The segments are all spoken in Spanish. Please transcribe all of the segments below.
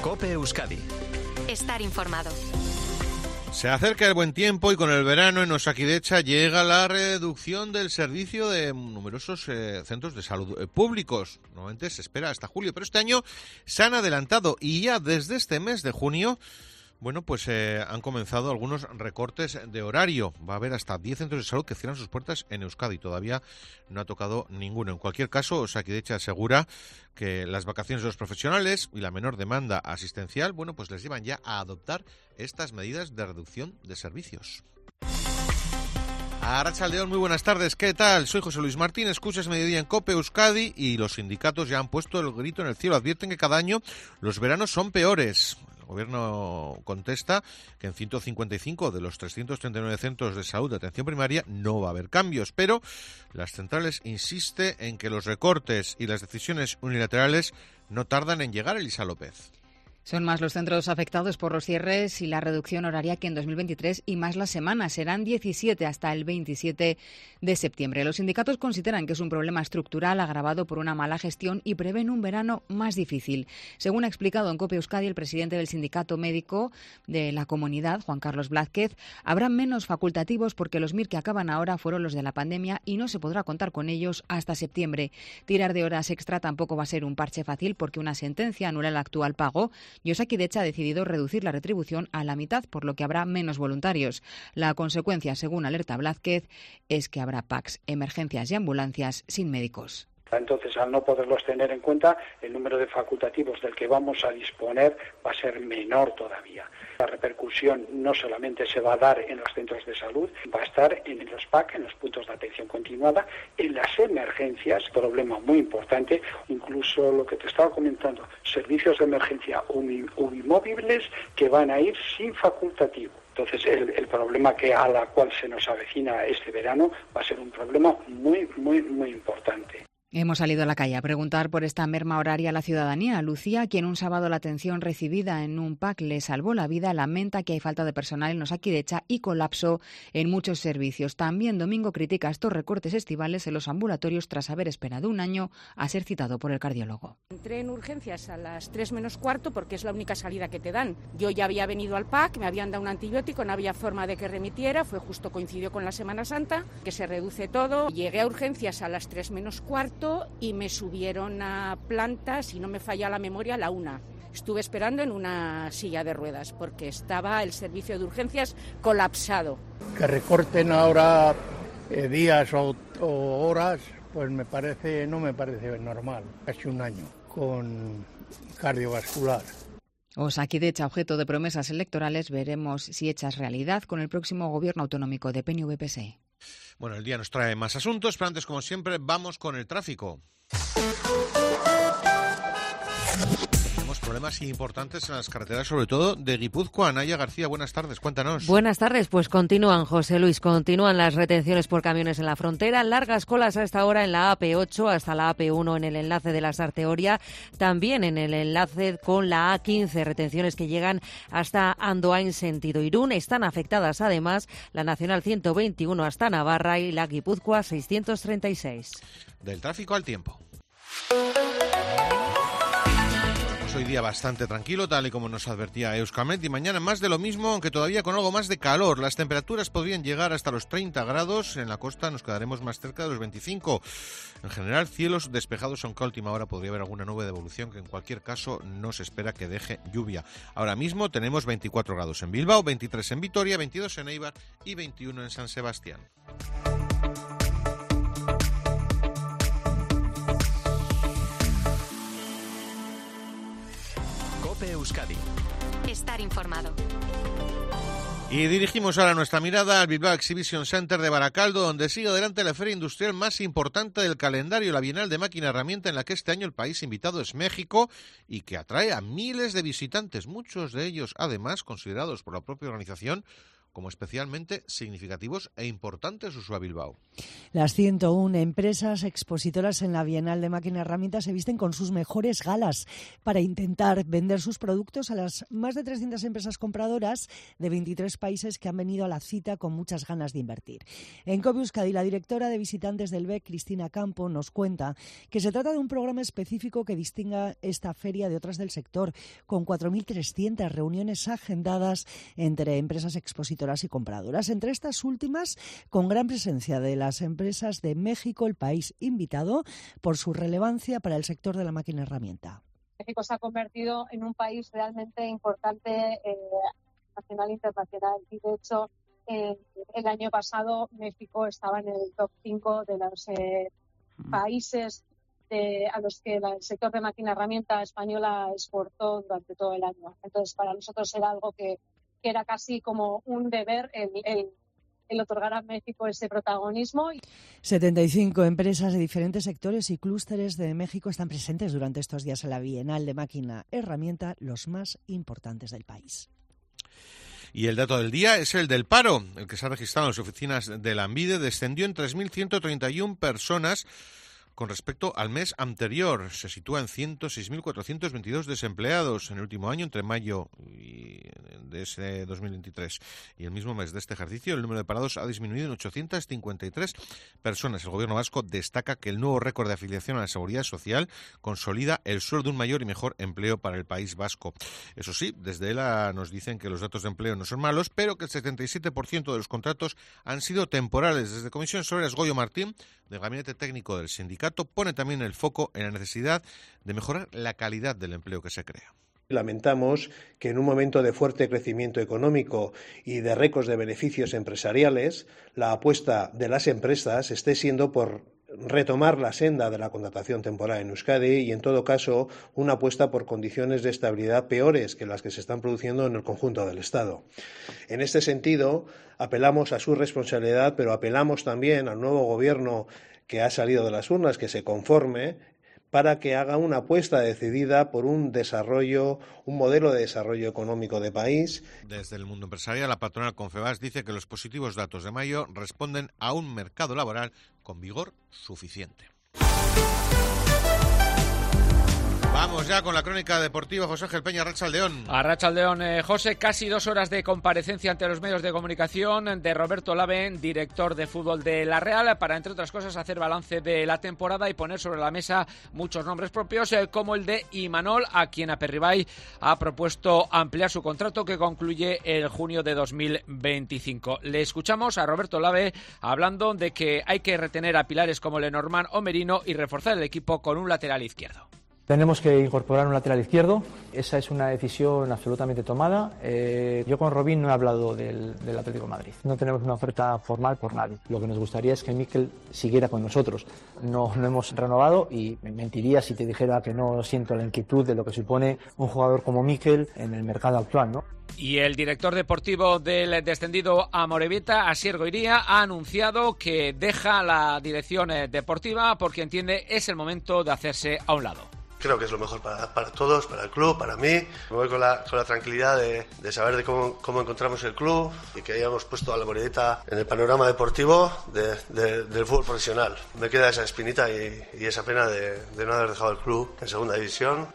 COPE Euskadi. Estar informado. Se acerca el buen tiempo y con el verano en Osakidetza llega la reducción del servicio de numerosos centros de salud públicos. Normalmente se espera hasta julio, pero este año se han adelantado y ya desde este mes de junio, han comenzado algunos recortes de horario. Va a haber hasta 10 centros de salud que cierran sus puertas en Euskadi. Todavía no ha tocado ninguno. En cualquier caso, Osakidetza asegura que las vacaciones de los profesionales y la menor demanda asistencial, les llevan ya a adoptar estas medidas de reducción de servicios. Arratsaldeon, muy buenas tardes, ¿qué tal? Soy José Luis Martín, escuchas Mediodía en COPE Euskadi y los sindicatos ya han puesto el grito en el cielo. Advierten que cada año los veranos son peores. El Gobierno contesta que en 155 de los 339 centros de salud de atención primaria no va a haber cambios, pero las centrales insisten en que los recortes y las decisiones unilaterales no tardan en llegar. Elisa López. Son más los centros afectados por los cierres y la reducción horaria que en 2023 y más las semanas. Serán 17 hasta el 27 de septiembre. Los sindicatos consideran que es un problema estructural agravado por una mala gestión y prevén un verano más difícil. Según ha explicado en COPE Euskadi el presidente del sindicato médico de la comunidad, Juan Carlos Blázquez, habrá menos facultativos porque los MIR que acaban ahora fueron los de la pandemia y no se podrá contar con ellos hasta septiembre. Tirar de horas extra tampoco va a ser un parche fácil porque una sentencia anula el actual pago. Y Osakidetza ha decidido reducir la retribución a la mitad, por lo que habrá menos voluntarios. La consecuencia, según alerta Blázquez, es que habrá PACs, emergencias y ambulancias sin médicos. Entonces, al no poderlos tener en cuenta, el número de facultativos del que vamos a disponer va a ser menor todavía. La repercusión no solamente se va a dar en los centros de salud, va a estar en los PAC, en los puntos de atención continuada, en las emergencias, problema muy importante, incluso lo que te estaba comentando, servicios de emergencia unimóviles que van a ir sin facultativo. Entonces, el problema a la cual se nos avecina este verano va a ser un problema muy, muy, muy importante. Hemos salido a la calle a preguntar por esta merma horaria a la ciudadanía. Lucía, a quien un sábado la atención recibida en un PAC le salvó la vida, lamenta que hay falta de personal en Osakidetza y colapso en muchos servicios. También Domingo critica estos recortes estivales en los ambulatorios tras haber esperado un año a ser citado por el cardiólogo. Entré en urgencias a las 3 menos cuarto porque es la única salida que te dan. Yo ya había venido al PAC, me habían dado un antibiótico, no había forma de que remitiera, coincidió con la Semana Santa, que se reduce todo. Llegué a urgencias a las 3 menos cuarto y me subieron a planta, si no me falla la memoria, a la 1. Estuve esperando en una silla de ruedas porque estaba el servicio de urgencias colapsado. Que recorten ahora días o horas, pues no me parece normal. Casi un año con cardiovascular. Osakidetza, objeto de promesas electorales, veremos si hechas realidad con el próximo gobierno autonómico de PNV-PSE. Bueno, el día nos trae más asuntos, pero antes, como siempre, vamos con el tráfico. Tenemos problemas importantes en las carreteras, sobre todo de Guipúzcoa. Naya García, buenas tardes, cuéntanos. Buenas tardes, pues continúan, José Luis, continúan las retenciones por camiones en la frontera, largas colas a esta hora en la AP8 hasta la AP1 en el enlace de la Sarteoria, también en el enlace con la A15, retenciones que llegan hasta Andoain sentido Irún. Están afectadas además la Nacional 121 hasta Navarra y la Guipúzcoa 636. Del tráfico al tiempo. Hoy día bastante tranquilo, tal y como nos advertía Euskamet, y mañana más de lo mismo, aunque todavía con algo más de calor. Las temperaturas podrían llegar hasta los 30 grados, en la costa nos quedaremos más cerca de los 25. En general, cielos despejados, aunque a última hora podría haber alguna nube de evolución que en cualquier caso no se espera que deje lluvia. Ahora mismo tenemos 24 grados en Bilbao, 23 en Vitoria, 22 en Eibar y 21 en San Sebastián. COPE Euskadi. Estar informado. Y dirigimos ahora nuestra mirada al Bilbao Exhibition Center de Baracaldo, donde sigue adelante la feria industrial más importante del calendario, la Bienal de Máquina Herramienta, en la que este año el país invitado es México y que atrae a miles de visitantes, muchos de ellos además considerados por la propia organización como especialmente significativos e importantes, Uxue Bilbao. Las 101 empresas expositoras en la Bienal de Máquina Herramienta se visten con sus mejores galas para intentar vender sus productos a las más de 300 empresas compradoras de 23 países que han venido a la cita con muchas ganas de invertir. En COPE Euskadi, la directora de visitantes del BEC, Cristina Campo, nos cuenta que se trata de un programa específico que distinga esta feria de otras del sector, con 4.300 reuniones agendadas entre empresas expositoras y compradoras. Entre estas últimas, con gran presencia de las empresas de México, el país invitado por su relevancia para el sector de la máquina herramienta. México se ha convertido en un país realmente importante nacional e internacional y, de hecho, el año pasado México estaba en el top 5 de los países a los que el sector de máquina herramienta española exportó durante todo el año. Entonces, para nosotros era algo que era casi como un deber el otorgar a México ese protagonismo. 75 empresas de diferentes sectores y clústeres de México están presentes durante estos días en la Bienal de Máquina Herramienta, los más importantes del país. Y el dato del día es el del paro. El que se ha registrado en las oficinas de Lanbide descendió en 3.131 personas con respecto al mes anterior. Se sitúa en 106.422 desempleados en el último año, entre mayo de ese 2023 y el mismo mes de este ejercicio. El número de parados ha disminuido en 853 personas. El Gobierno vasco destaca que el nuevo récord de afiliación a la Seguridad Social consolida el suelo de un mayor y mejor empleo para el País Vasco. Eso sí, desde ELA nos dicen que los datos de empleo no son malos, pero que el 77% de los contratos han sido temporales. Desde Comisiones Obreras, Goyo Martín, del Gabinete Técnico del Sindicato, pone también el foco en la necesidad de mejorar la calidad del empleo que se crea. Lamentamos que en un momento de fuerte crecimiento económico y de récords de beneficios empresariales, la apuesta de las empresas esté siendo por retomar la senda de la contratación temporal en Euskadi y, en todo caso, una apuesta por condiciones de estabilidad peores que las que se están produciendo en el conjunto del Estado. En este sentido, apelamos a su responsabilidad, pero apelamos también al nuevo Gobierno que ha salido de las urnas, que se conforme, para que haga una apuesta decidida por un modelo de desarrollo económico de país. Desde el mundo empresarial, la patronal Confebask dice que los positivos datos de mayo responden a un mercado laboral con vigor suficiente. Vamos ya con la crónica deportiva. José Ángel Peña, Arratsaldeón. Arratsaldeón, José. Casi 2 horas de comparecencia ante los medios de comunicación de Roberto Lave, director de fútbol de la Real, para, entre otras cosas, hacer balance de la temporada y poner sobre la mesa muchos nombres propios, como el de Imanol, a quien Aperribay ha propuesto ampliar su contrato, que concluye el junio de 2025. Le escuchamos a Roberto Lave hablando de que hay que retener a pilares como Lenormand o Merino y reforzar el equipo con un lateral izquierdo. Tenemos que incorporar un lateral izquierdo, esa es una decisión absolutamente tomada. Yo con Robin no he hablado del Atlético de Madrid, no tenemos una oferta formal por nadie. Lo que nos gustaría es que Mikel siguiera con nosotros. No hemos renovado y me mentiría si te dijera que no siento la inquietud de lo que supone un jugador como Mikel en el mercado actual, ¿no? Y el director deportivo del descendido Amorebieta, Asier Goiría, ha anunciado que deja la dirección deportiva porque entiende es el momento de hacerse a un lado. Creo que es lo mejor para todos, para el club, para mí. Me voy con la tranquilidad de saber de cómo encontramos el club y que hayamos puesto a la Amorebieta en el panorama deportivo del fútbol profesional. Me queda esa espinita y esa pena de no haber dejado el club en segunda división.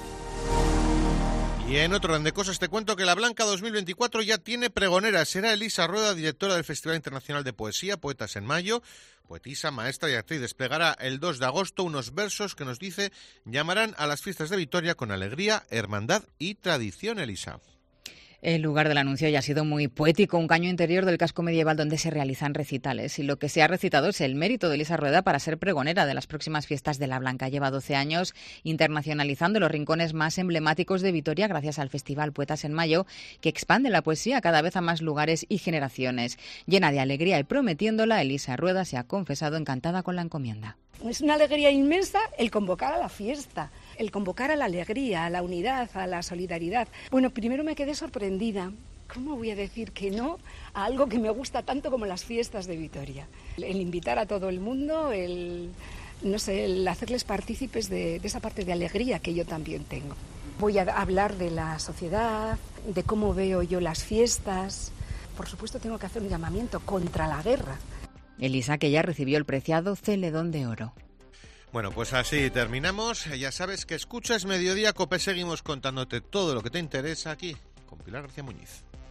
Y en otro orden de cosas te cuento que la Blanca 2024 ya tiene pregonera. Será Elisa Rueda, directora del Festival Internacional de Poesía, Poetas en Mayo. Poetisa, maestra y actriz. Desplegará el 2 de agosto unos versos que nos dice llamarán a las fiestas de Vitoria con alegría, hermandad y tradición, Elisa. El lugar del anuncio ya ha sido muy poético, un caño interior del casco medieval donde se realizan recitales. Y lo que se ha recitado es el mérito de Elisa Rueda para ser pregonera de las próximas fiestas de la Blanca. Lleva 12 años internacionalizando los rincones más emblemáticos de Vitoria gracias al Festival Poetas en Mayo, que expande la poesía cada vez a más lugares y generaciones. Llena de alegría y prometiéndola, Elisa Rueda se ha confesado encantada con la encomienda. Es una alegría inmensa el convocar a la fiesta, el convocar a la alegría, a la unidad, a la solidaridad. Bueno, primero me quedé sorprendida. ¿Cómo voy a decir que no a algo que me gusta tanto como las fiestas de Vitoria? El invitar a todo el mundo, el hacerles partícipes de esa parte de alegría que yo también tengo. Voy a hablar de la sociedad, de cómo veo yo las fiestas, por supuesto tengo que hacer un llamamiento contra la guerra. Elisa, que ya recibió el preciado Celedón de Oro. Bueno, pues así terminamos. Ya sabes que escuchas Mediodía Cope. Seguimos contándote todo lo que te interesa aquí con Pilar García Muñiz.